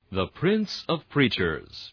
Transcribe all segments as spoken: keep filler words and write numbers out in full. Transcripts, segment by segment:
The Prince of Preachers.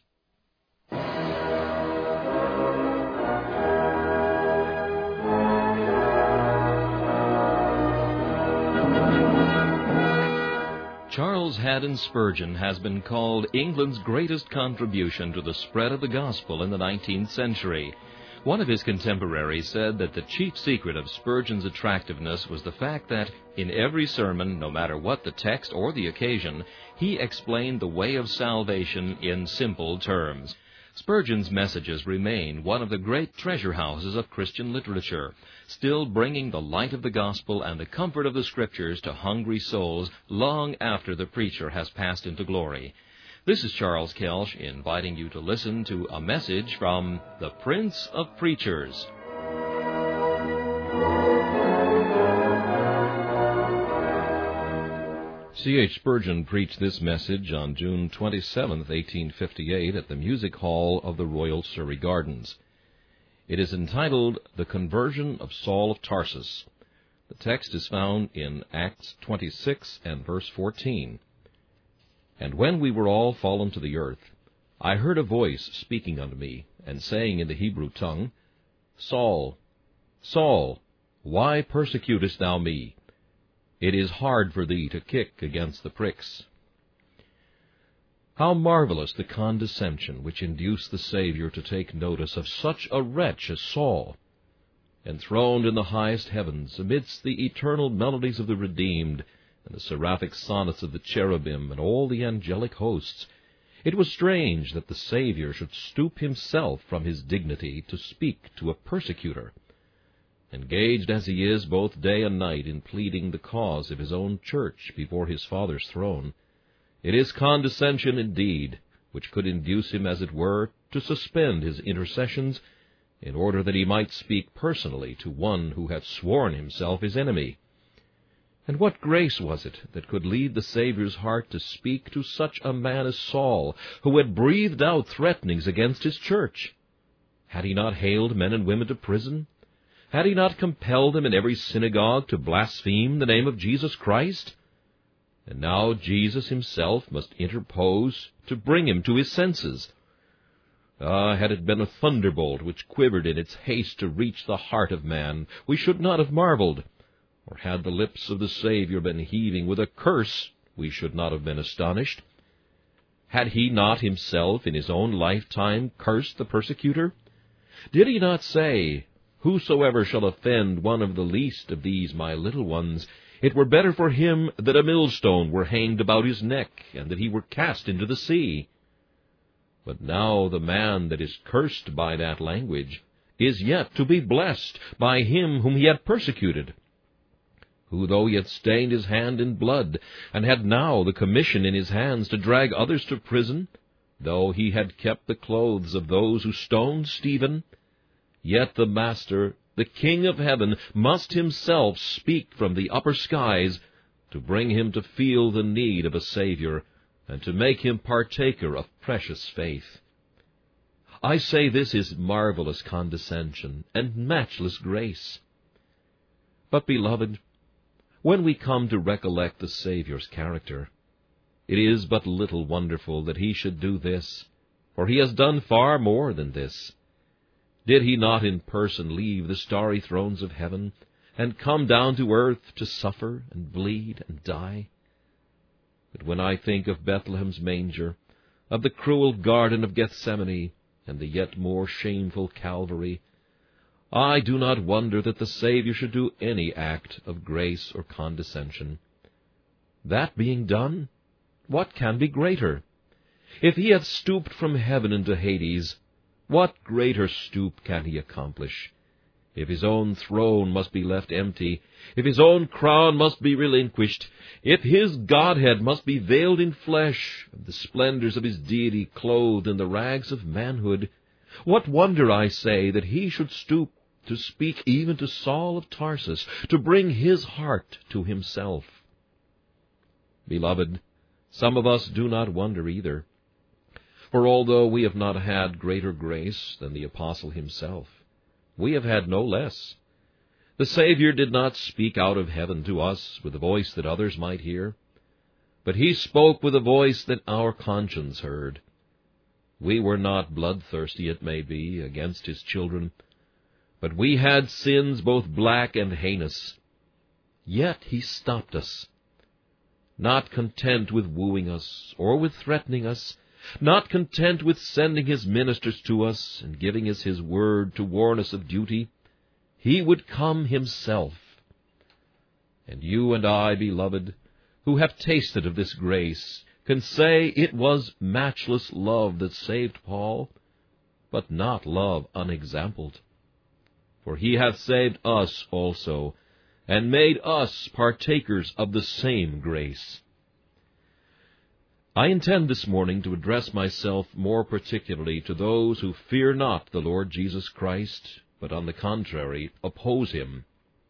Charles Haddon Spurgeon has been called England's greatest contribution to the spread of the gospel in the nineteenth century. One of his contemporaries said that the chief secret of Spurgeon's attractiveness was the fact that, in every sermon, no matter what the text or the occasion, he explained the way of salvation in simple terms. Spurgeon's messages remain one of the great treasure houses of Christian literature, still bringing the light of the gospel and the comfort of the Scriptures to hungry souls long after the preacher has passed into glory. This is Charles Kelsch inviting you to listen to a message from the Prince of Preachers. C H Spurgeon preached this message on June twenty-seventh, eighteen fifty-eight, at the Music Hall of the Royal Surrey Gardens. It is entitled, The Conversion of Saul of Tarsus. The text is found in Acts twenty-six and verse fourteen. And when we were all fallen to the earth, I heard a voice speaking unto me, and saying in the Hebrew tongue, Saul, Saul, why persecutest thou me? It is hard for thee to kick against the pricks. How marvelous the condescension which induced the Savior to take notice of such a wretch as Saul! Enthroned in the highest heavens, amidst the eternal melodies of the redeemed, and the seraphic sonnets of the cherubim, and all the angelic hosts, it was strange that the Savior should stoop himself from his dignity to speak to a persecutor. Engaged as he is both day and night in pleading the cause of his own church before his Father's throne, it is condescension indeed which could induce him, as it were, to suspend his intercessions in order that he might speak personally to one who had sworn himself his enemy. And what grace was it that could lead the Savior's heart to speak to such a man as Saul, who had breathed out threatenings against his church? Had he not haled men and women to prison? Had he not compelled them in every synagogue to blaspheme the name of Jesus Christ? And now Jesus himself must interpose to bring him to his senses. Ah, had it been a thunderbolt which quivered in its haste to reach the heart of man, we should not have marveled. Or had the lips of the Savior been heaving with a curse, we should not have been astonished. Had he not himself in his own lifetime cursed the persecutor? Did he not say, Whosoever shall offend one of the least of these my little ones, it were better for him that a millstone were hanged about his neck, and that he were cast into the sea? But now the man that is cursed by that language is yet to be blessed by him whom he had persecuted, who, though he had stained his hand in blood, and had now the commission in his hands to drag others to prison, though he had kept the clothes of those who stoned Stephen, yet the Master, the King of heaven, must himself speak from the upper skies to bring him to feel the need of a Savior, and to make him partaker of precious faith. I say this is marvelous condescension and matchless grace. But, beloved, when we come to recollect the Savior's character, it is but little wonderful that he should do this, for he has done far more than this. Did he not in person leave the starry thrones of heaven, and come down to earth to suffer and bleed and die? But when I think of Bethlehem's manger, of the cruel garden of Gethsemane, and the yet more shameful Calvary, I do not wonder that the Savior should do any act of grace or condescension. That being done, what can be greater? If he hath stooped from heaven into Hades, what greater stoop can he accomplish? If his own throne must be left empty, if his own crown must be relinquished, if his Godhead must be veiled in flesh, and the splendors of his deity clothed in the rags of manhood, what wonder, I say, that he should stoop to speak even to Saul of Tarsus, to bring his heart to himself? Beloved, some of us do not wonder either. For although we have not had greater grace than the apostle himself, we have had no less. The Savior did not speak out of heaven to us with a voice that others might hear. but he spoke with a voice that our conscience heard. We were not bloodthirsty, it may be, against his children, but we had sins both black and heinous. Yet he stopped us, not content with wooing us, or with threatening us, not content with sending his ministers to us and giving us his word to warn us of duty. He would come himself. And you and I, beloved, who have tasted of this grace, can say it was matchless love that saved Paul, but not love unexampled. For he hath saved us also, and made us partakers of the same grace. I intend this morning to address myself more particularly to those who fear not the Lord Jesus Christ, but on the contrary oppose him.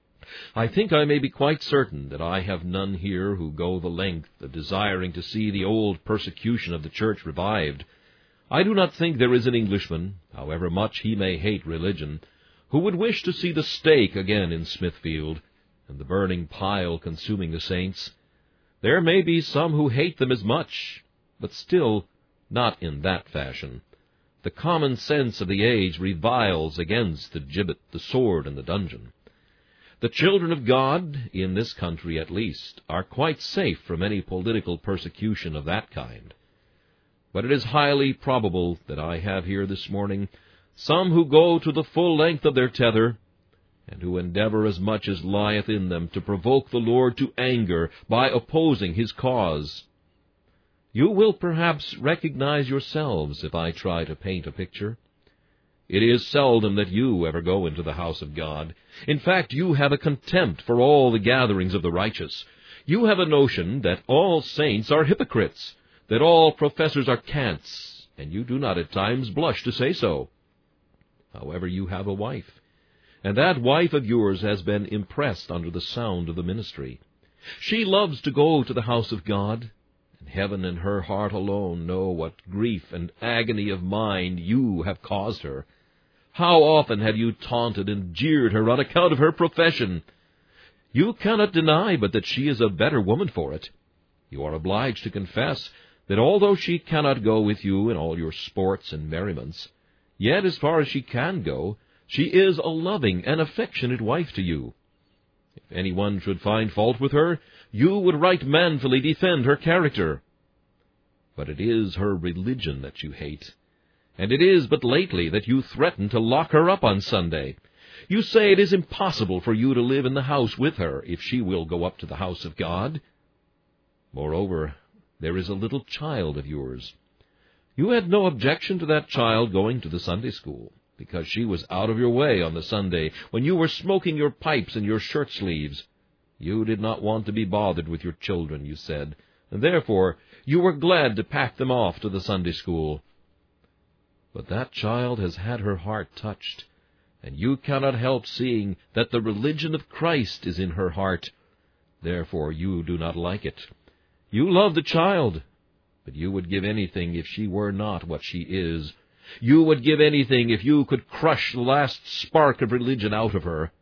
I think I may be quite certain that I have none here who go the length of desiring to see the old persecution of the church revived. I do not think there is an Englishman, however much he may hate religion, who would wish to see the stake again in Smithfield, and the burning pile consuming the saints. There may be some who hate them as much, but still not in that fashion. The common sense of the age reviles against the gibbet, the sword, and the dungeon. The children of God, in this country at least, are quite safe from any political persecution of that kind. But it is highly probable that I have here this morning some who go to the full length of their tether, and who endeavor as much as lieth in them to provoke the Lord to anger by opposing his cause. You will perhaps recognize yourselves if I try to paint a picture. It is seldom that you ever go into the house of God. In fact, you have a contempt for all the gatherings of the righteous. You have a notion that all saints are hypocrites, that all professors are cants, and you do not at times blush to say so. However, you have a wife, and that wife of yours has been impressed under the sound of the ministry. She loves to go to the house of God, and heaven and her heart alone know what grief and agony of mind you have caused her. How often have you taunted and jeered her on account of her profession? You cannot deny but that she is a better woman for it. You are obliged to confess that although she cannot go with you in all your sports and merriments, yet as far as she can go, she is a loving and affectionate wife to you. If anyone should find fault with her, you would right manfully defend her character. But it is her religion that you hate, and it is but lately that you threaten to lock her up on Sunday. You say it is impossible for you to live in the house with her if she will go up to the house of God. Moreover, there is a little child of yours. You had no objection to that child going to the Sunday school, because she was out of your way on the Sunday when you were smoking your pipes in your shirt-sleeves. You did not want to be bothered with your children, you said, and therefore you were glad to pack them off to the Sunday school. But that child has had her heart touched, and you cannot help seeing that the religion of Christ is in her heart. Therefore you do not like it. You love the child, but you would give anything if she were not what she is. You would give anything if you could crush the last spark of religion out of her.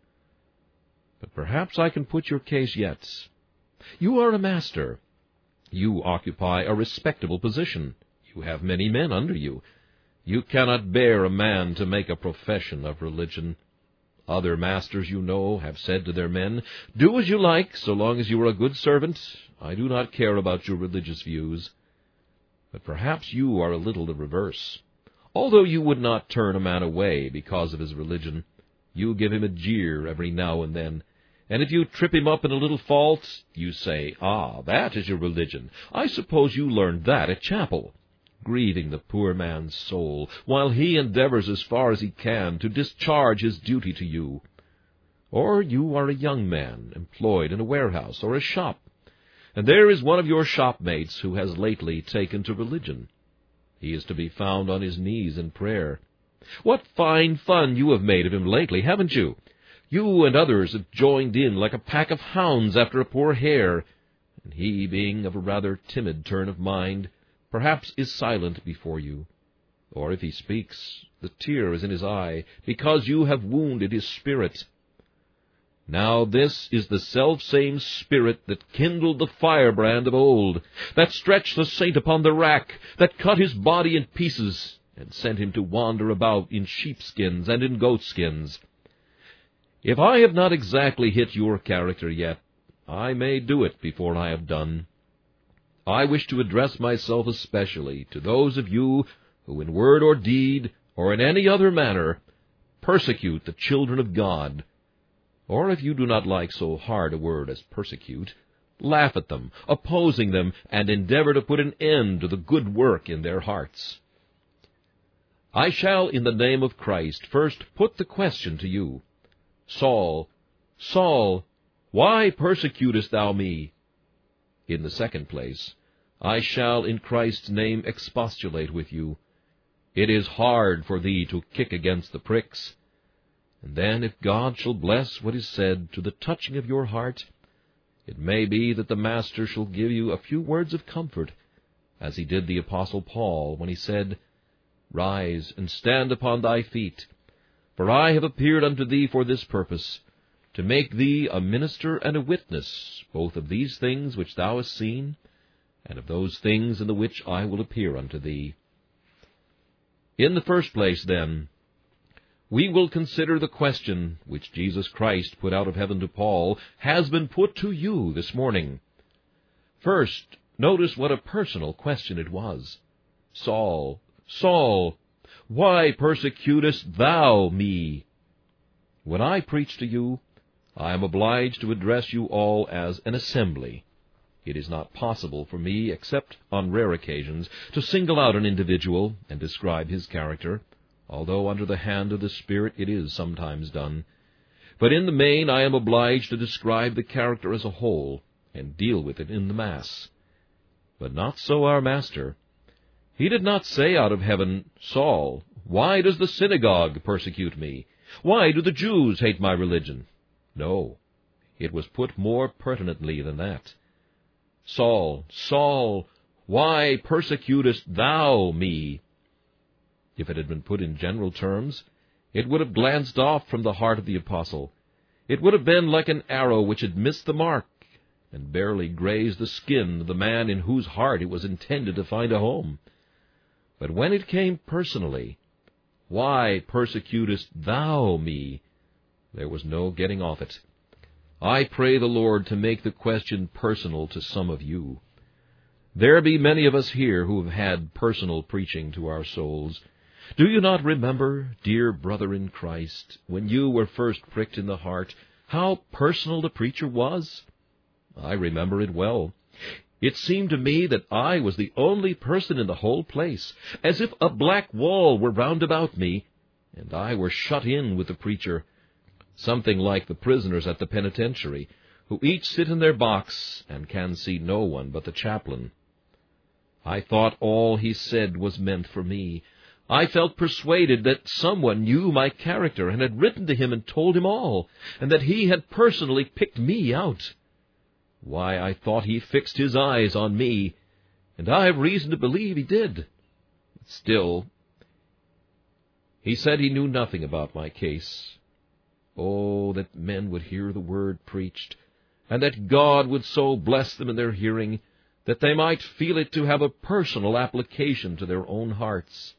But perhaps I can put your case yet. You are a master. You occupy a respectable position. You have many men under you. You cannot bear a man to make a profession of religion. Other masters, you know, have said to their men, "Do as you like, so long as you are a good servant. I do not care about your religious views." But perhaps you are a little the reverse. Although you would not turn a man away because of his religion, you give him a jeer every now and then, and if you trip him up in a little fault, you say, "Ah, that is your religion. I suppose you learned that at chapel," grieving the poor man's soul, while he endeavors as far as he can to discharge his duty to you. Or you are a young man employed in a warehouse or a shop, and there is one of your shopmates who has lately taken to religion. He is to be found on his knees in prayer. What fine fun you have made of him lately, haven't you? You and others have joined in like a pack of hounds after a poor hare, and he, being of a rather timid turn of mind, perhaps is silent before you. Or if he speaks, the tear is in his eye, because you have wounded his spirit. Now this is the selfsame Spirit that kindled the firebrand of old, that stretched the saint upon the rack, that cut his body in pieces, and sent him to wander about in sheepskins and in goatskins. If I have not exactly hit your character yet, I may do it before I have done. I wish to address myself especially to those of you who in word or deed, or in any other manner, persecute the children of God. Or if you do not like so hard a word as persecute, laugh at them, opposing them, and endeavor to put an end to the good work in their hearts. I shall, in the name of Christ, first put the question to you, Saul, Saul, why persecutest thou me? In the second place, I shall in Christ's name expostulate with you. It is hard for thee to kick against the pricks. And then, if God shall bless what is said to the touching of your heart, it may be that the Master shall give you a few words of comfort, as he did the Apostle Paul when he said, Rise and stand upon thy feet, for I have appeared unto thee for this purpose, to make thee a minister and a witness, both of these things which thou hast seen, and of those things in the which I will appear unto thee. In the first place, then, we will consider the question which Jesus Christ put out of heaven to Paul has been put to you this morning. First, notice what a personal question it was. Saul, Saul, why persecutest thou me? When I preach to you, I am obliged to address you all as an assembly. It is not possible for me, except on rare occasions, to single out an individual and describe his character, although under the hand of the Spirit it is sometimes done. But in the main I am obliged to describe the character as a whole, and deal with it in the mass. But not so our Master. He did not say out of heaven, Saul, why does the synagogue persecute me? Why do the Jews hate my religion? No, it was put more pertinently than that. Saul, Saul, why persecutest thou me? If it had been put in general terms, it would have glanced off from the heart of the apostle. It would have been like an arrow which had missed the mark, and barely grazed the skin of the man in whose heart it was intended to find a home. But when it came personally, why persecutest thou me? There was no getting off it. I pray the Lord to make the question personal to some of you. There be many of us here who have had personal preaching to our souls. Do you not remember, dear brother in Christ, when you were first pricked in the heart, how personal the preacher was? I remember it well. It seemed to me that I was the only person in the whole place, as if a black wall were round about me, and I were shut in with the preacher, something like the prisoners at the penitentiary, who each sit in their box and can see no one but the chaplain. I thought all he said was meant for me. I felt persuaded that someone knew my character and had written to him and told him all, and that he had personally picked me out. Why, I thought he fixed his eyes on me, and I have reason to believe he did. Still, he said he knew nothing about my case. Oh, that men would hear the word preached, and that God would so bless them in their hearing that they might feel it to have a personal application to their own hearts.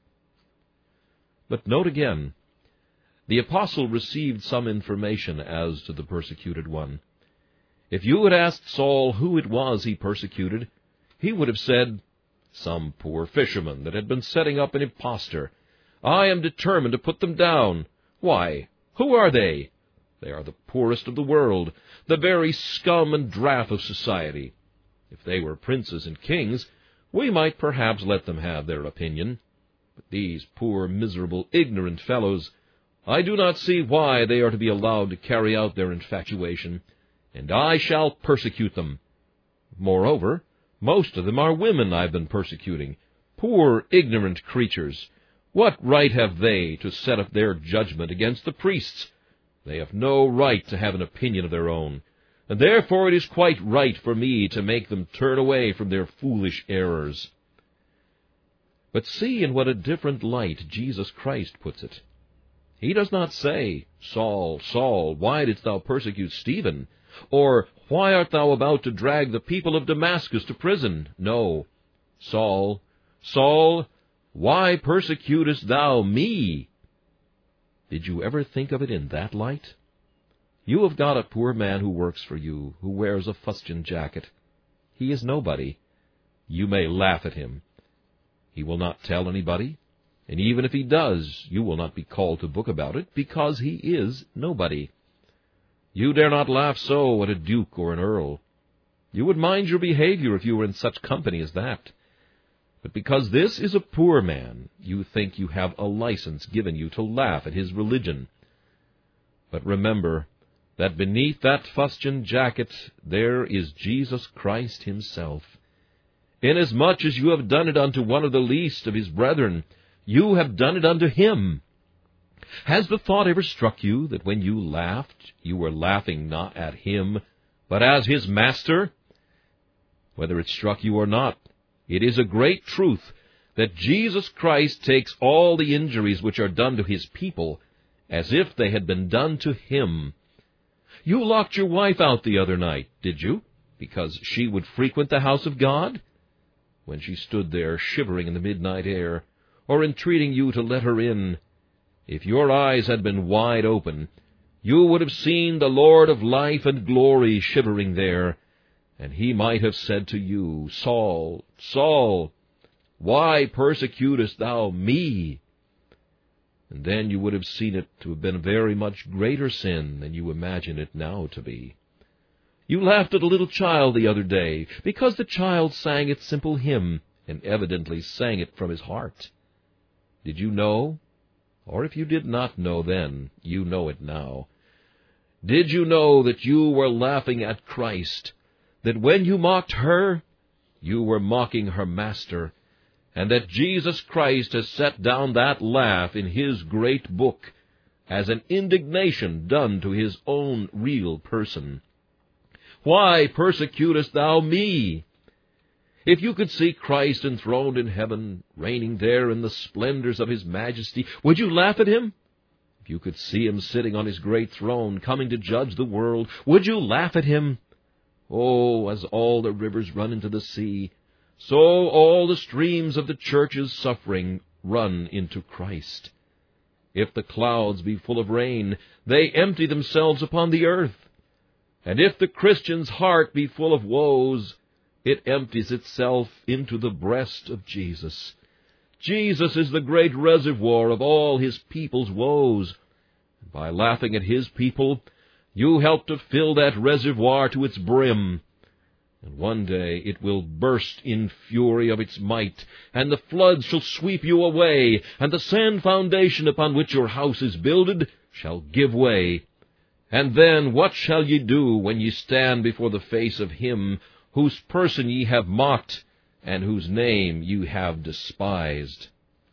But note again, the apostle received some information as to the persecuted one. If you had asked Saul who it was he persecuted, he would have said, some poor fisherman that had been setting up an impostor. I am determined to put them down. Why, who are they? They are the poorest of the world, the very scum and draught of society. If they were princes and kings, we might perhaps let them have their opinion. But these poor, miserable, ignorant fellows, I do not see why they are to be allowed to carry out their infatuation, and I shall persecute them. Moreover, most of them are women I've been persecuting, poor, ignorant creatures. What right have they to set up their judgment against the priests? They have no right to have an opinion of their own, and therefore it is quite right for me to make them turn away from their foolish errors. But see in what a different light Jesus Christ puts it. He does not say, Saul, Saul, why didst thou persecute Stephen? Or, why art thou about to drag the people of Damascus to prison? No. Saul, Saul, why persecutest thou me? Did you ever think of it in that light? You have got a poor man who works for you, who wears a fustian jacket. He is nobody. You may laugh at him. He will not tell anybody, and even if he does, you will not be called to book about it, because he is nobody. You dare not laugh so at a duke or an earl. You would mind your behavior if you were in such company as that. But because this is a poor man, you think you have a license given you to laugh at his religion. But remember that beneath that fustian jacket there is Jesus Christ himself. Inasmuch as you have done it unto one of the least of his brethren, you have done it unto him. Has the thought ever struck you that when you laughed, you were laughing not at him, but as his master? Whether it struck you or not, it is a great truth that Jesus Christ takes all the injuries which are done to his people as if they had been done to him. You locked your wife out the other night, did you, because she would frequent the house of God? When she stood there shivering in the midnight air, or entreating you to let her in, if your eyes had been wide open, you would have seen the Lord of life and glory shivering there, and he might have said to you, Saul, Saul, why persecutest thou me? And then you would have seen it to have been a very much greater sin than you imagine it now to be. You laughed at a little child the other day, because the child sang its simple hymn, and evidently sang it from his heart. Did you know? Or if you did not know then, you know it now. Did you know that you were laughing at Christ, that when you mocked her, you were mocking her master, and that Jesus Christ has set down that laugh in his great book as an indignation done to his own real person? Why persecutest thou me? If you could see Christ enthroned in heaven, reigning there in the splendors of his majesty, would you laugh at him? If you could see him sitting on his great throne, coming to judge the world, would you laugh at him? Oh, as all the rivers run into the sea, so all the streams of the church's suffering run into Christ. If the clouds be full of rain, they empty themselves upon the earth. And if the Christian's heart be full of woes, it empties itself into the breast of Jesus. Jesus is the great reservoir of all his people's woes. And by laughing at his people, you help to fill that reservoir to its brim. And one day it will burst in fury of its might, and the floods shall sweep you away, and the sand foundation upon which your house is builded shall give way. And then what shall ye do when ye stand before the face of him whose person ye have mocked, and whose name you have despised?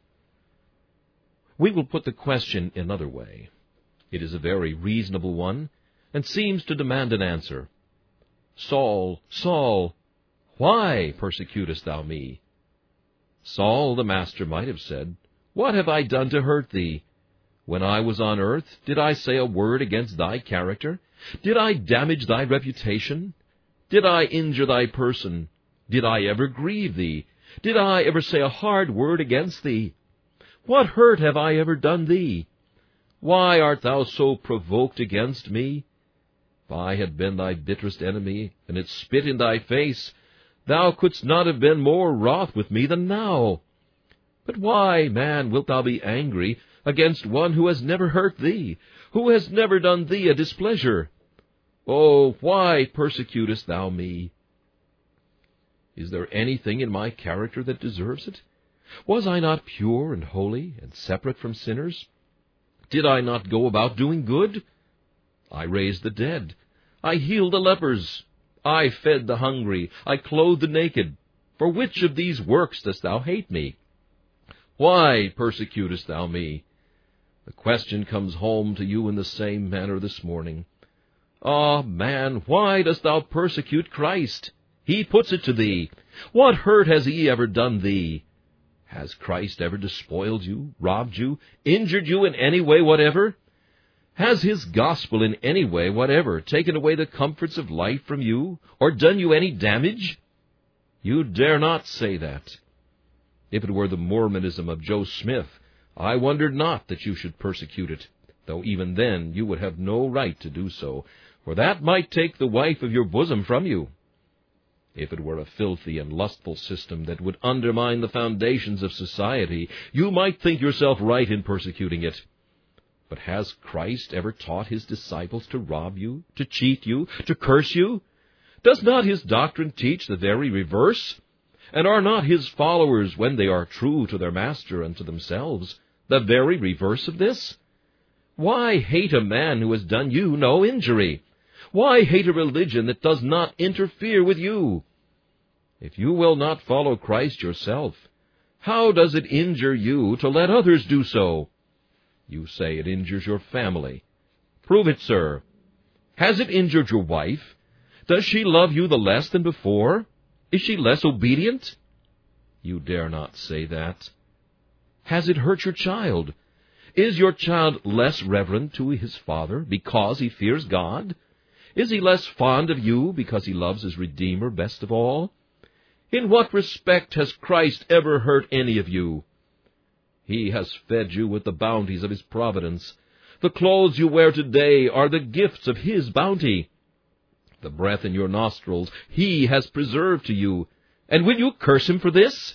We will put the question another way. It is a very reasonable one, and seems to demand an answer. Saul, Saul, why persecutest thou me? Saul the master might have said, What have I done to hurt thee? When I was on earth, did I say a word against thy character? Did I damage thy reputation? Did I injure thy person? Did I ever grieve thee? Did I ever say a hard word against thee? What hurt have I ever done thee? Why art thou so provoked against me? If I had been thy bitterest enemy, and had spit in thy face, thou couldst not have been more wroth with me than now. But why, man, wilt thou be angry against one who has never hurt thee, who has never done thee a displeasure? Oh, why persecutest thou me? Is there anything in my character that deserves it? Was I not pure and holy and separate from sinners? Did I not go about doing good? I raised the dead. I healed the lepers. I fed the hungry. I clothed the naked. For which of these works dost thou hate me? Why persecutest thou me? The question comes home to you in the same manner this morning. Ah, man, why dost thou persecute Christ? He puts it to thee. What hurt has he ever done thee? Has Christ ever despoiled you, robbed you, injured you in any way whatever? Has his gospel in any way whatever taken away the comforts of life from you, or done you any damage? You dare not say that. If it were the Mormonism of Joe Smith, I wondered not that you should persecute it, though even then you would have no right to do so, for that might take the wife of your bosom from you. If it were a filthy and lustful system that would undermine the foundations of society, you might think yourself right in persecuting it. But has Christ ever taught his disciples to rob you, to cheat you, to curse you? Does not his doctrine teach the very reverse? And are not his followers, when they are true to their master and to themselves, the very reverse of this? Why hate a man who has done you no injury? Why hate a religion that does not interfere with you? If you will not follow Christ yourself, how does it injure you to let others do so? You say it injures your family. Prove it, sir. Has it injured your wife? Does she love you the less than before? Is she less obedient? You dare not say that. Has it hurt your child? Is your child less reverent to his father because he fears God? Is he less fond of you because he loves his Redeemer best of all? In what respect has Christ ever hurt any of you? He has fed you with the bounties of his providence. The clothes you wear today are the gifts of his bounty. The breath in your nostrils he has preserved to you. And will you curse him for this?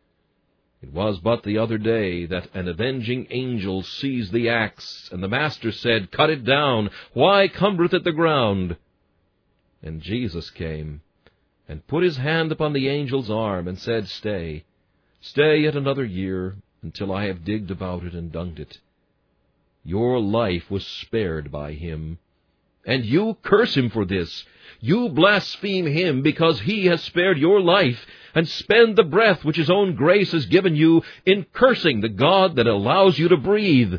It was but the other day that an avenging angel seized the axe, and the master said, Cut it down. Why cumbereth it the ground? And Jesus came, and put his hand upon the angel's arm, and said, Stay, stay yet another year, until I have digged about it and dunged it. Your life was spared by him. And you curse him for this. You blaspheme him because he has spared your life, and spend the breath which his own grace has given you in cursing the God that allows you to breathe.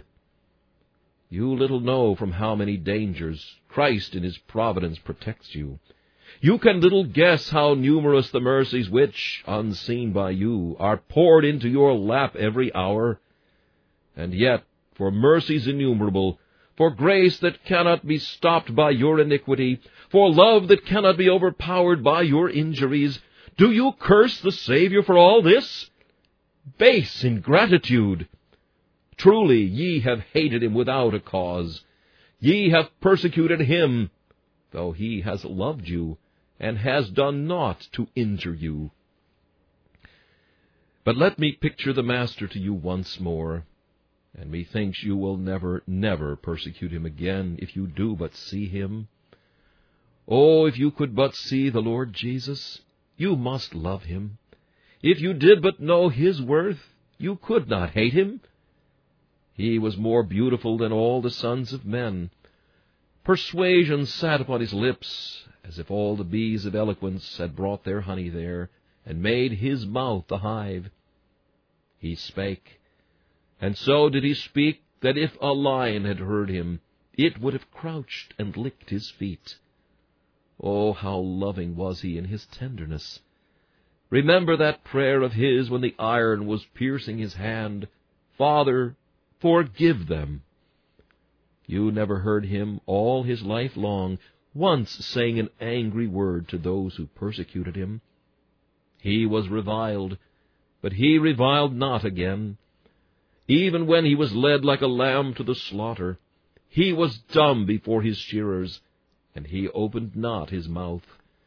You little know from how many dangers Christ in his providence protects you. You can little guess how numerous the mercies which, unseen by you, are poured into your lap every hour. And yet, for mercies innumerable, for grace that cannot be stopped by your iniquity, for love that cannot be overpowered by your injuries, do you curse the Savior for all this? Base ingratitude! Truly ye have hated him without a cause. Ye have persecuted him, though he has loved you, and has done naught to injure you. But let me picture the Master to you once more, and methinks you will never, never persecute him again, if you do but see him. Oh, if you could but see the Lord Jesus, you must love him. If you did but know his worth, you could not hate him. He was more beautiful than all the sons of men. Persuasion sat upon his lips, as if all the bees of eloquence had brought their honey there, and made his mouth a hive. He spake, and so did he speak, that if a lion had heard him, it would have crouched and licked his feet. Oh, how loving was he in his tenderness! Remember that prayer of his when the iron was piercing his hand, Father, forgive them. You never heard him all his life long once saying an angry word to those who persecuted him. He was reviled, but he reviled not again. Even when he was led like a lamb to the slaughter, he was dumb before his shearers, and he opened not his mouth.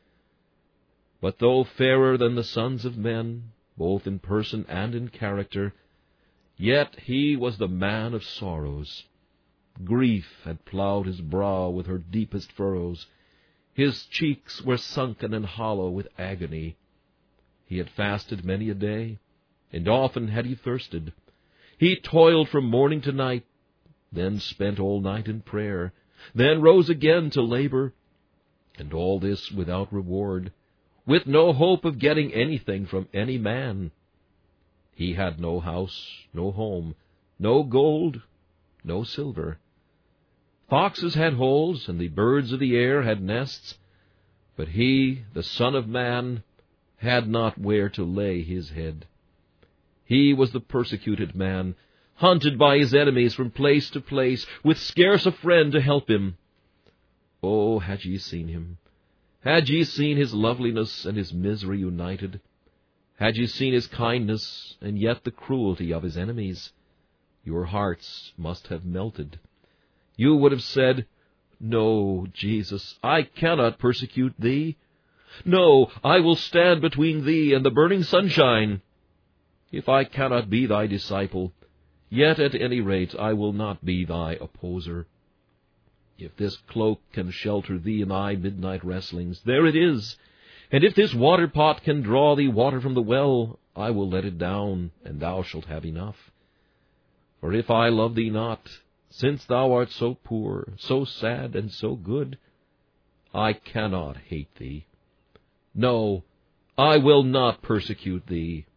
But though fairer than the sons of men, both in person and in character, yet he was the man of sorrows. Grief had ploughed his brow with her deepest furrows. His cheeks were sunken and hollow with agony. He had fasted many a day, and often had he thirsted. He toiled from morning to night, then spent all night in prayer, then rose again to labor, and all this without reward, with no hope of getting anything from any man. He had no house, no home, no gold, no silver. Foxes had holes, and the birds of the air had nests, but he, the Son of Man, had not where to lay his head. He was the persecuted man, hunted by his enemies from place to place, with scarce a friend to help him. Oh, had ye seen him! Had ye seen his loveliness and his misery united! Had ye seen his kindness, and yet the cruelty of his enemies! Your hearts must have melted. You would have said, No, Jesus, I cannot persecute thee. No, I will stand between thee and the burning sunshine. If I cannot be thy disciple, yet at any rate I will not be thy opposer. If this cloak can shelter thee in thy midnight wrestlings, there it is. And if this water-pot can draw thee water from the well, I will let it down, and thou shalt have enough. For if I love thee not, since thou art so poor, so sad, and so good, I cannot hate thee. No, I will not persecute thee.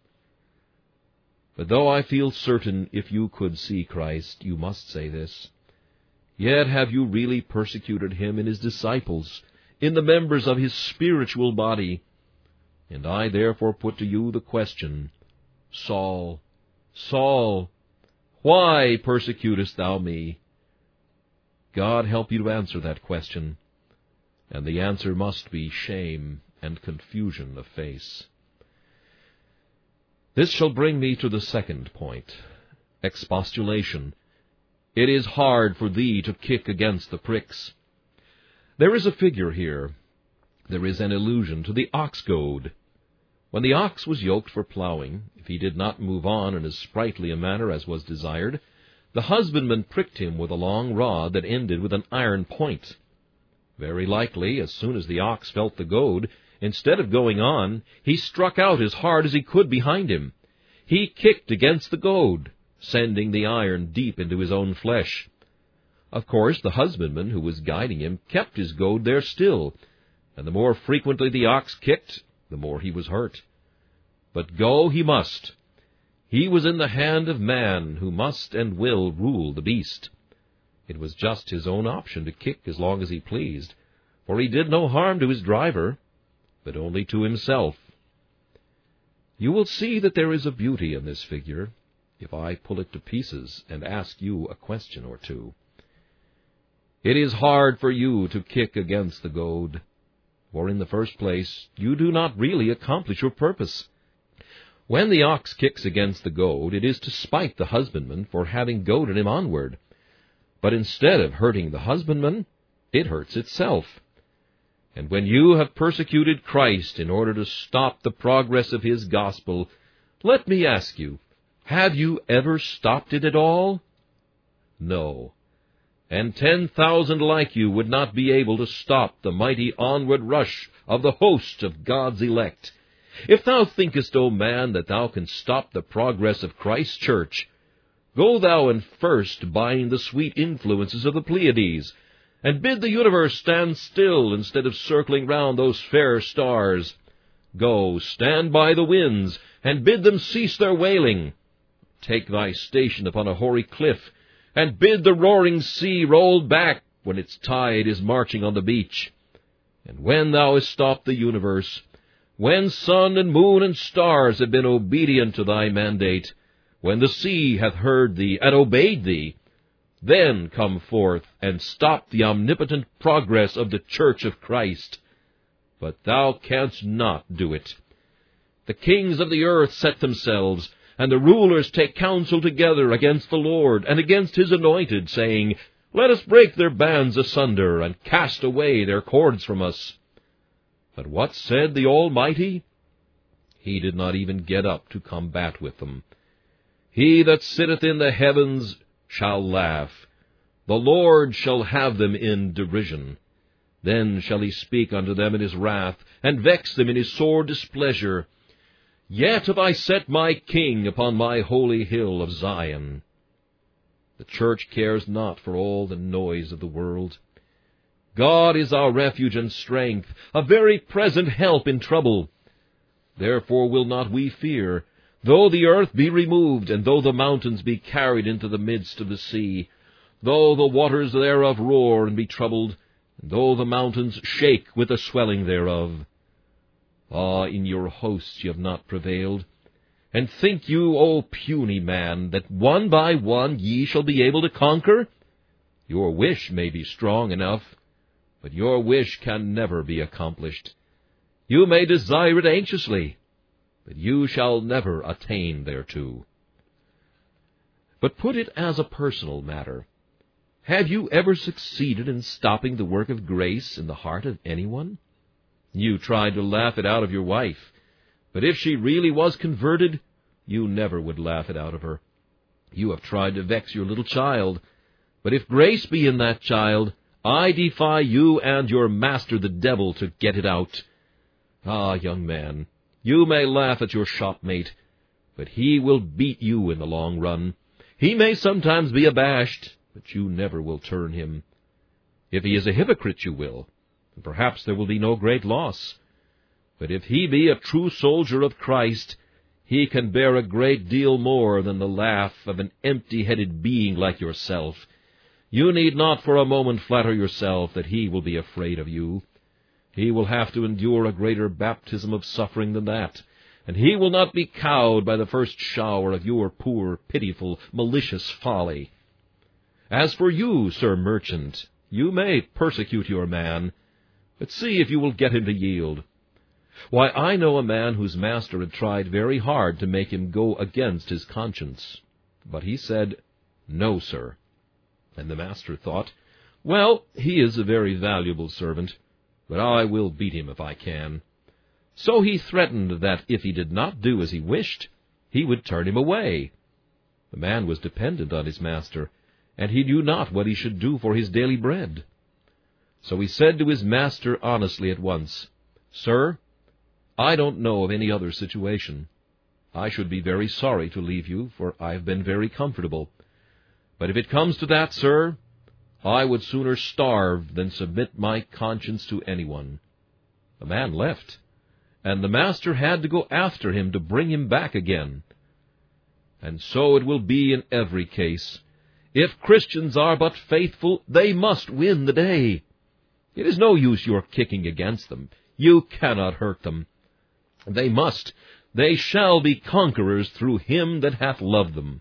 But though I feel certain if you could see Christ, you must say this, yet have you really persecuted him in his disciples, in the members of his spiritual body? And I therefore put to you the question, Saul, Saul, why persecutest thou me? God help you to answer that question, and the answer must be shame and confusion of face. This shall bring me to the second point, expostulation. It is hard for thee to kick against the pricks. There is a figure here. There is an allusion to the ox goad. When the ox was yoked for plowing, if he did not move on in as sprightly a manner as was desired, the husbandman pricked him with a long rod that ended with an iron point. Very likely, as soon as the ox felt the goad, instead of going on, he struck out as hard as he could behind him. He kicked against the goad, sending the iron deep into his own flesh. Of course, the husbandman who was guiding him kept his goad there still, and the more frequently the ox kicked, the more he was hurt. But go he must. He was in the hand of man, who must and will rule the beast. It was just his own option to kick as long as he pleased, for he did no harm to his driver, but only to himself. You will see that there is a beauty in this figure, if I pull it to pieces and ask you a question or two. It is hard for you to kick against the goad, for in the first place you do not really accomplish your purpose. When the ox kicks against the goad, it is to spite the husbandman for having goaded him onward. But instead of hurting the husbandman, it hurts itself. And when you have persecuted Christ in order to stop the progress of his gospel, let me ask you, have you ever stopped it at all? No. And ten thousand like you would not be able to stop the mighty onward rush of the host of God's elect. If thou thinkest, O man, that thou canst stop the progress of Christ's church, go thou and first bind the sweet influences of the Pleiades, and bid the universe stand still instead of circling round those fair stars. Go, stand by the winds, and bid them cease their wailing. Take thy station upon a hoary cliff, and bid the roaring sea roll back when its tide is marching on the beach. And when thou hast stopped the universe, when sun and moon and stars have been obedient to thy mandate, when the sea hath heard thee and obeyed thee, then come forth and stop the omnipotent progress of the church of Christ. But thou canst not do it. The kings of the earth set themselves, and the rulers take counsel together against the Lord and against his anointed, saying, Let us break their bands asunder, and cast away their cords from us. But what said the Almighty? He did not even get up to combat with them. He that sitteth in the heavens shall laugh. The Lord shall have them in derision. Then shall he speak unto them in his wrath, and vex them in his sore displeasure. Yet have I set my King upon my holy hill of Zion. The church cares not for all the noise of the world. God is our refuge and strength, a very present help in trouble. Therefore will not we fear, though the earth be removed, and though the mountains be carried into the midst of the sea, though the waters thereof roar and be troubled, and though the mountains shake with the swelling thereof. Ah, in your hosts ye have not prevailed. And think you, O puny man, that one by one ye shall be able to conquer? Your wish may be strong enough, but your wish can never be accomplished. You may desire it anxiously, but you shall never attain thereto. But put it as a personal matter. Have you ever succeeded in stopping the work of grace in the heart of anyone? You tried to laugh it out of your wife, but if she really was converted, you never would laugh it out of her. You have tried to vex your little child, but if grace be in that child, I defy you and your master the devil to get it out. Ah, young man, you may laugh at your shopmate, but he will beat you in the long run. He may sometimes be abashed, but you never will turn him. If he is a hypocrite, you will, and perhaps there will be no great loss. But if he be a true soldier of Christ, he can bear a great deal more than the laugh of an empty-headed being like yourself. You need not for a moment flatter yourself that he will be afraid of you. He will have to endure a greater baptism of suffering than that, and he will not be cowed by the first shower of your poor, pitiful, malicious folly. As for you, Sir Merchant, you may persecute your man, but see if you will get him to yield. Why, I know a man whose master had tried very hard to make him go against his conscience, but he said, "No, sir." And the master thought, "Well, he is a very valuable servant, but I will beat him if I can." So he threatened that if he did not do as he wished, he would turn him away. The man was dependent on his master, and he knew not what he should do for his daily bread. So he said to his master honestly at once, "Sir, I don't know of any other situation. I should be very sorry to leave you, for I have been very comfortable. But if it comes to that, sir, I would sooner starve than submit my conscience to anyone." The man left, and the master had to go after him to bring him back again. And so it will be in every case. If Christians are but faithful, they must win the day. It is no use your kicking against them. You cannot hurt them. They must, they shall be conquerors through him that hath loved them.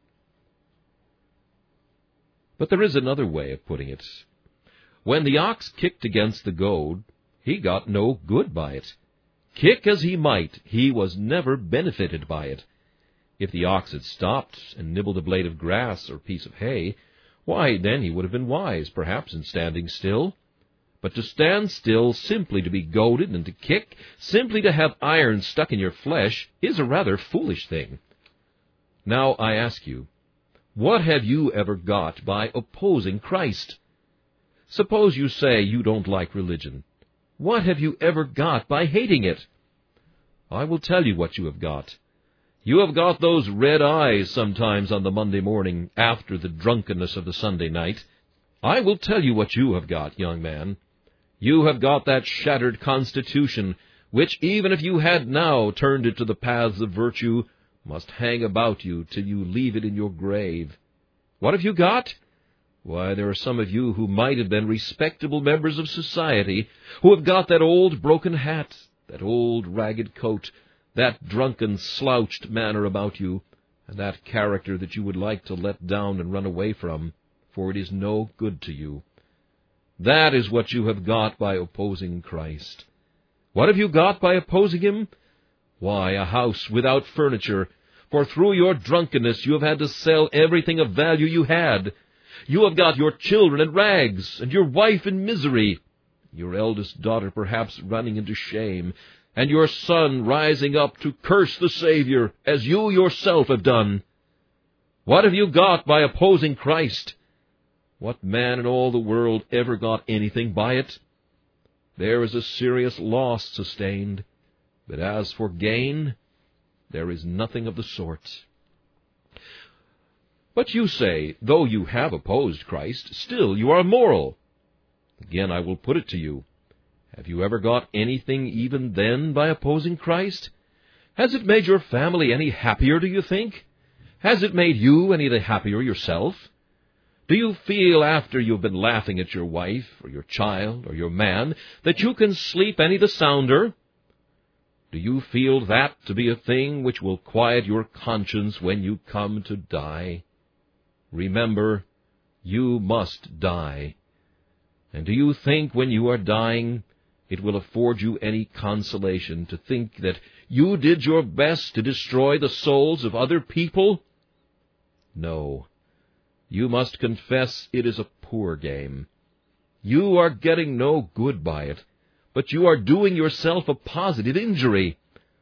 But there is another way of putting it. When the ox kicked against the goad, he got no good by it. Kick as he might, he was never benefited by it. If the ox had stopped and nibbled a blade of grass or piece of hay, why, then he would have been wise, perhaps, in standing still. But to stand still simply to be goaded and to kick, simply to have iron stuck in your flesh, is a rather foolish thing. Now I ask you, what have you ever got by opposing Christ? Suppose you say you don't like religion. What have you ever got by hating it? I will tell you what you have got. You have got those red eyes sometimes on the Monday morning after the drunkenness of the Sunday night. I will tell you what you have got, young man. You have got that shattered constitution, which, even if you had now turned it to the paths of virtue, must hang about you till you leave it in your grave. What have you got? Why, there are some of you who might have been respectable members of society, who have got that old broken hat, that old ragged coat, that drunken slouched manner about you, and that character that you would like to let down and run away from, for it is no good to you. That is what you have got by opposing Christ. What have you got by opposing him? Why, a house without furniture, for through your drunkenness you have had to sell everything of value you had. You have got your children in rags, and your wife in misery, your eldest daughter perhaps running into shame, and your son rising up to curse the Savior, as you yourself have done. What have you got by opposing Christ? What man in all the world ever got anything by it? There is a serious loss sustained, but as for gain, there is nothing of the sort. But you say, though you have opposed Christ, still you are immoral. Again, I will put it to you. Have you ever got anything even then by opposing Christ? Has it made your family any happier, do you think? Has it made you any the happier yourself? Do you feel, after you've been laughing at your wife, or your child, or your man, that you can sleep any the sounder? Do you feel that to be a thing which will quiet your conscience when you come to die? Remember, you must die. And do you think when you are dying, it will afford you any consolation to think that you did your best to destroy the souls of other people? No. You must confess it is a poor game. You are getting no good by it, but you are doing yourself a positive injury.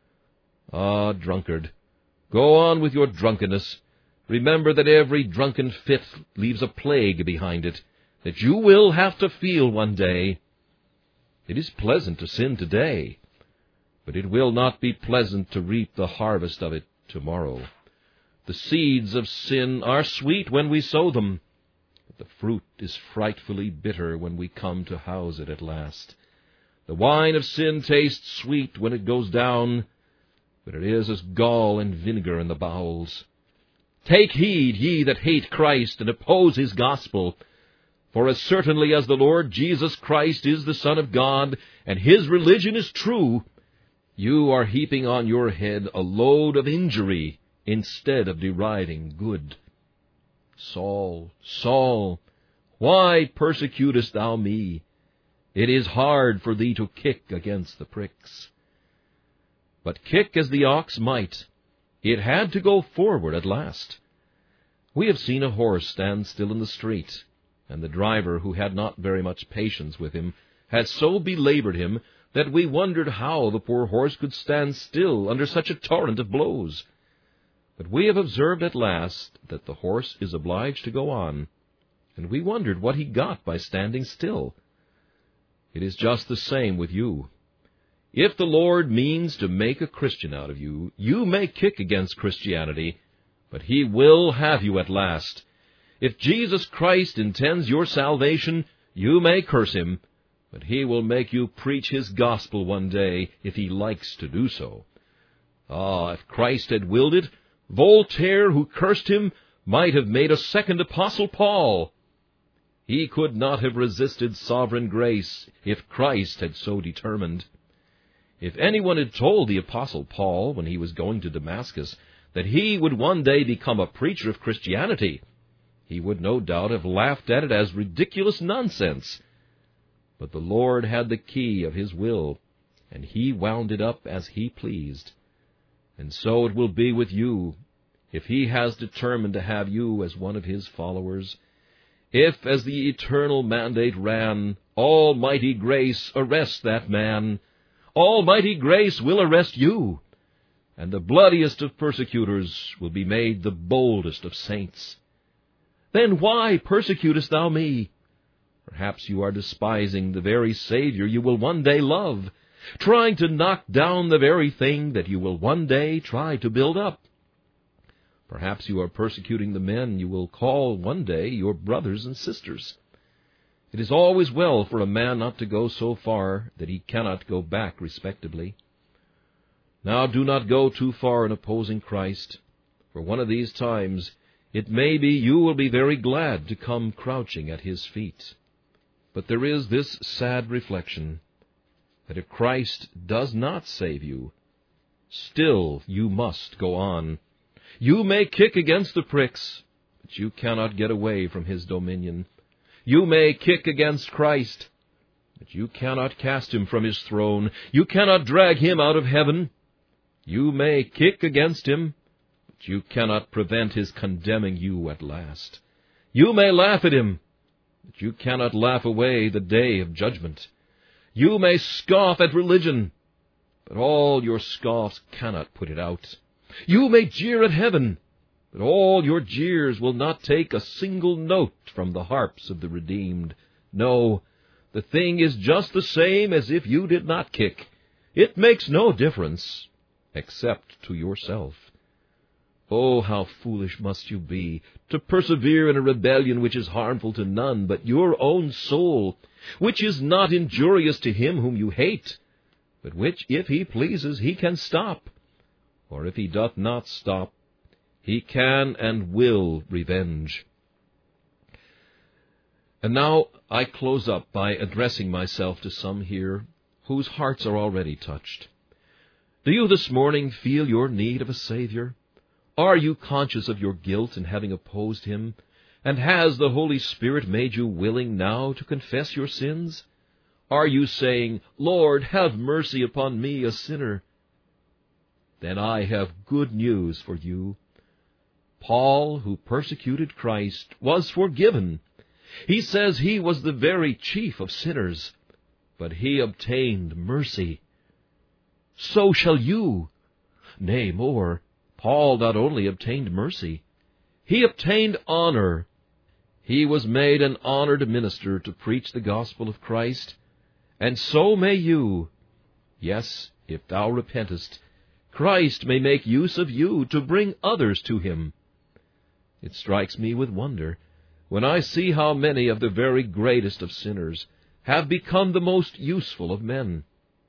Ah, drunkard, go on with your drunkenness. Remember that every drunken fit leaves a plague behind it, that you will have to feel one day. It is pleasant to sin today, but it will not be pleasant to reap the harvest of it tomorrow. The seeds of sin are sweet when we sow them, but the fruit is frightfully bitter when we come to house it at last. The wine of sin tastes sweet when it goes down, but it is as gall and vinegar in the bowels. Take heed, ye that hate Christ and oppose his gospel. For as certainly as the Lord Jesus Christ is the Son of God, and his religion is true, you are heaping on your head a load of injury instead of deriding good. Saul, Saul, why persecutest thou me? It is hard for thee to kick against the pricks. But kick as the ox might, it had to go forward at last. We have seen a horse stand still in the street, and the driver, who had not very much patience with him, had so belabored him that we wondered how the poor horse could stand still under such a torrent of blows. But we have observed at last that the horse is obliged to go on, and we wondered what he got by standing still. It is just the same with you. If the Lord means to make a Christian out of you, you may kick against Christianity, but he will have you at last. If Jesus Christ intends your salvation, you may curse him, but he will make you preach his gospel one day if he likes to do so. Ah, if Christ had willed it, Voltaire, who cursed him, might have made a second Apostle Paul. He could not have resisted sovereign grace if Christ had so determined. If anyone had told the Apostle Paul, when he was going to Damascus, that he would one day become a preacher of Christianity, he would no doubt have laughed at it as ridiculous nonsense. But the Lord had the key of his will, and he wound it up as he pleased. And so it will be with you, if he has determined to have you as one of his followers. If, as the eternal mandate ran, Almighty grace arrests that man, Almighty grace will arrest you, and the bloodiest of persecutors will be made the boldest of saints. Then why persecutest thou me? Perhaps you are despising the very Savior you will one day love, trying to knock down the very thing that you will one day try to build up. Perhaps you are persecuting the men you will call one day your brothers and sisters. It is always well for a man not to go so far that he cannot go back respectably. Now do not go too far in opposing Christ, for one of these times it may be you will be very glad to come crouching at his feet. But there is this sad reflection, that if Christ does not save you, still you must go on. You may kick against the pricks, but you cannot get away from his dominion. You may kick against Christ, but you cannot cast him from his throne. You cannot drag him out of heaven. You may kick against him, but you cannot prevent his condemning you at last. You may laugh at him, but you cannot laugh away the day of judgment. You may scoff at religion, but all your scoffs cannot put it out. You may jeer at heaven, but all your jeers will not take a single note from the harps of the redeemed. No, the thing is just the same as if you did not kick. It makes no difference, except to yourself. Oh, how foolish must you be to persevere in a rebellion which is harmful to none but your own soul, which is not injurious to him whom you hate, but which, if he pleases, he can stop. For if he doth not stop, he can and will revenge. And now I close up by addressing myself to some here whose hearts are already touched. Do you this morning feel your need of a Savior? Are you conscious of your guilt in having opposed him? And has the Holy Spirit made you willing now to confess your sins? Are you saying, Lord, have mercy upon me, a sinner? Then I have good news for you. Paul, who persecuted Christ, was forgiven. He says he was the very chief of sinners, but he obtained mercy. So shall you. Nay, more, Paul not only obtained mercy, he obtained honor. He was made an honored minister to preach the gospel of Christ, and so may you. Yes, if thou repentest, Christ may make use of you to bring others to him. It strikes me with wonder when I see how many of the very greatest of sinners have become the most useful of men.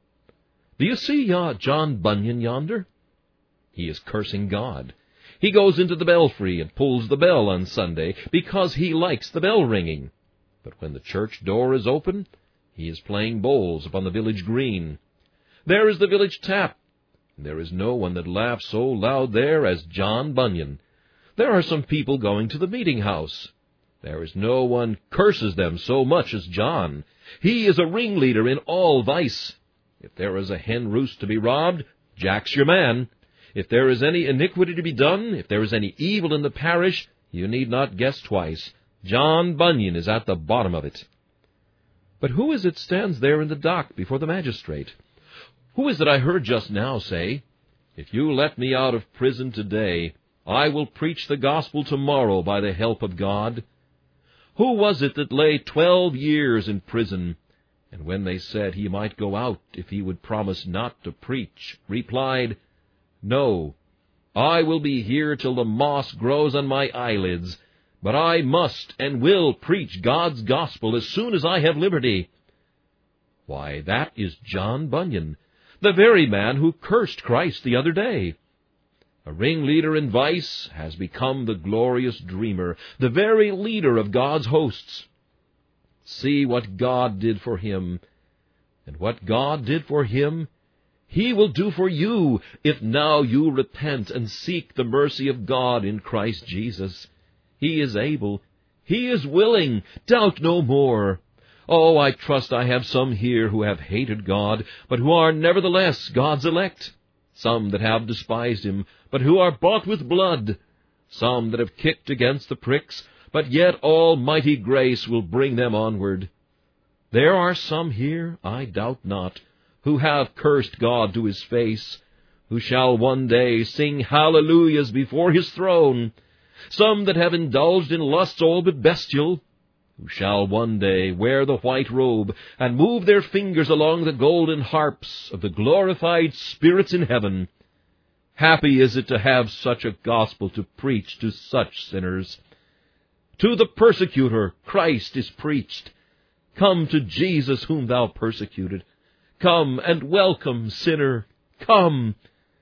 Do you see John Bunyan yonder? He is cursing God. He goes into the belfry and pulls the bell on Sunday because he likes the bell ringing. But when the church door is open, he is playing bowls upon the village green. There is the village tap. There is no one that laughs so loud there as John Bunyan. There are some people going to the meeting house. There is no one curses them so much as John. He is a ringleader in all vice. If there is a hen roost to be robbed, Jack's your man. If there is any iniquity to be done, if there is any evil in the parish, you need not guess twice. John Bunyan is at the bottom of it. But who is it stands there in the dock before the magistrate? Who is it I heard just now say, If you let me out of prison today, I will preach the gospel tomorrow by the help of God? Who was it that lay twelve years in prison, and when they said he might go out if he would promise not to preach, replied, No, I will be here till the moss grows on my eyelids, but I must and will preach God's gospel as soon as I have liberty? Why, that is John Bunyan, the very man who cursed Christ the other day. A ringleader in vice has become the glorious dreamer, the very leader of God's hosts. See what God did for him, and what God did for him, he will do for you, if now you repent and seek the mercy of God in Christ Jesus. He is able, he is willing, doubt no more. Oh, I trust I have some here who have hated God, but who are nevertheless God's elect. Some that have despised him, but who are bought with blood. Some that have kicked against the pricks, but yet almighty grace will bring them onward. There are some here, I doubt not, who have cursed God to his face, who shall one day sing hallelujahs before his throne. Some that have indulged in lusts all but bestial, who shall one day wear the white robe and move their fingers along the golden harps of the glorified spirits in heaven. Happy is it to have such a gospel to preach to such sinners. To the persecutor Christ is preached. Come to Jesus whom thou persecuted. Come and welcome, sinner, come.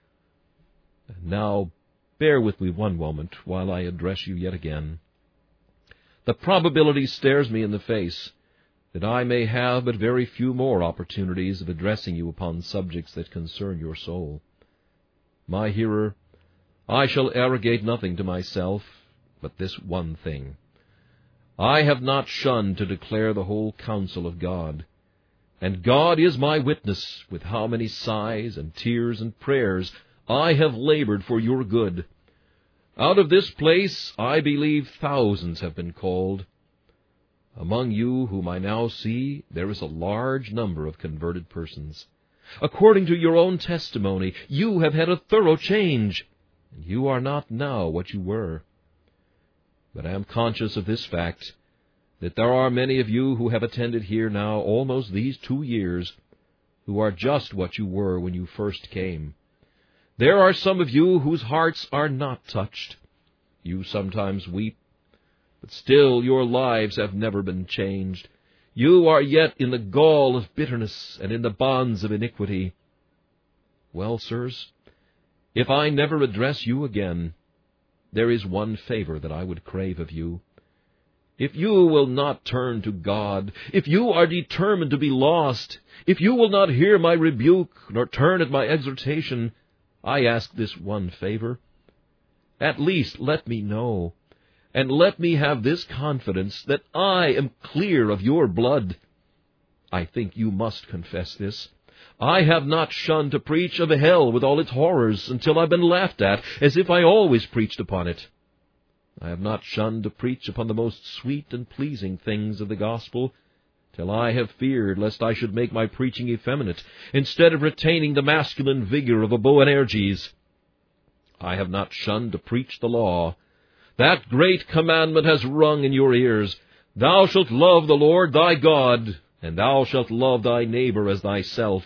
And now bear with me one moment while I address you yet again. The probability stares me in the face that I may have but very few more opportunities of addressing you upon subjects that concern your soul. My hearer, I shall arrogate nothing to myself but this one thing. I have not shunned to declare the whole counsel of God, and God is my witness with how many sighs and tears and prayers I have labored for your good. Out of this place, I believe thousands have been called. Among you whom I now see, there is a large number of converted persons. According to your own testimony, you have had a thorough change, and you are not now what you were. But I am conscious of this fact, that there are many of you who have attended here now almost these two years, who are just what you were when you first came. There are some of you whose hearts are not touched. You sometimes weep, but still your lives have never been changed. You are yet in the gall of bitterness and in the bonds of iniquity. Well, sirs, if I never address you again, there is one favor that I would crave of you. If you will not turn to God, if you are determined to be lost, if you will not hear my rebuke, nor turn at my exhortation, I ask this one favor. At least let me know, and let me have this confidence that I am clear of your blood. I think you must confess this. I have not shunned to preach of hell with all its horrors until I've been laughed at, as if I always preached upon it. I have not shunned to preach upon the most sweet and pleasing things of the gospel, till I have feared lest I should make my preaching effeminate, instead of retaining the masculine vigor of a Boanerges. I have not shunned to preach the law. That great commandment has rung in your ears, Thou shalt love the Lord thy God, and thou shalt love thy neighbor as thyself.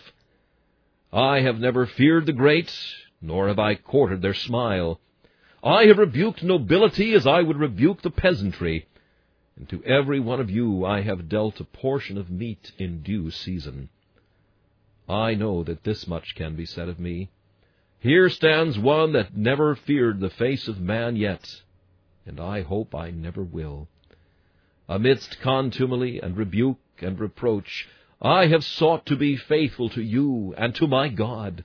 I have never feared the great, nor have I courted their smile. I have rebuked nobility as I would rebuke the peasantry, and to every one of you I have dealt a portion of meat in due season. I know that this much can be said of me. Here stands one that never feared the face of man yet, and I hope I never will. Amidst contumely and rebuke and reproach, I have sought to be faithful to you and to my God.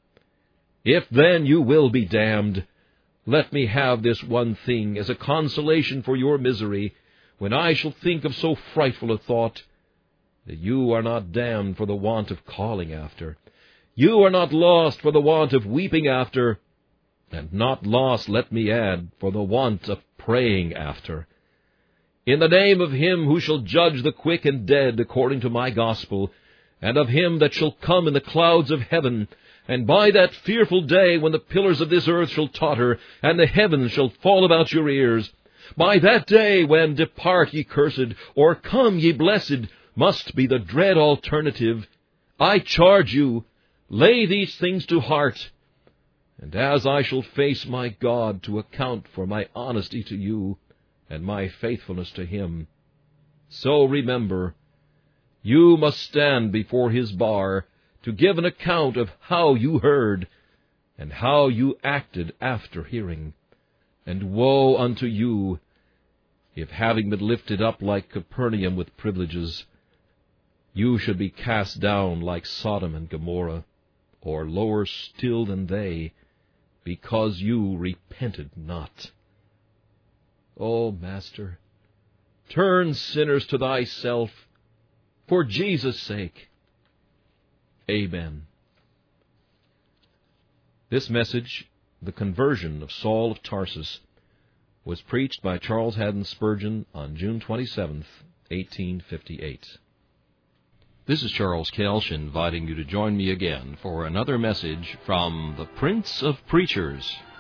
If then you will be damned, let me have this one thing as a consolation for your misery, when I shall think of so frightful a thought, that you are not damned for the want of calling after. You are not lost for the want of weeping after, and not lost, let me add, for the want of praying after. In the name of him who shall judge the quick and dead according to my gospel, and of him that shall come in the clouds of heaven, and by that fearful day when the pillars of this earth shall totter, and the heavens shall fall about your ears, by that day when depart ye cursed, or come ye blessed, must be the dread alternative, I charge you, lay these things to heart, and as I shall face my God to account for my honesty to you, and my faithfulness to him, so remember, you must stand before his bar to give an account of how you heard, and how you acted after hearing. And woe unto you, if having been lifted up like Capernaum with privileges, you should be cast down like Sodom and Gomorrah, or lower still than they, because you repented not. O Master, turn sinners to thyself, for Jesus' sake. Amen. This message, The Conversion of Saul of Tarsus, was preached by Charles Haddon Spurgeon on June twenty-seventh, eighteen fifty-eight. This is Charles Kelsch inviting you to join me again for another message from the Prince of Preachers,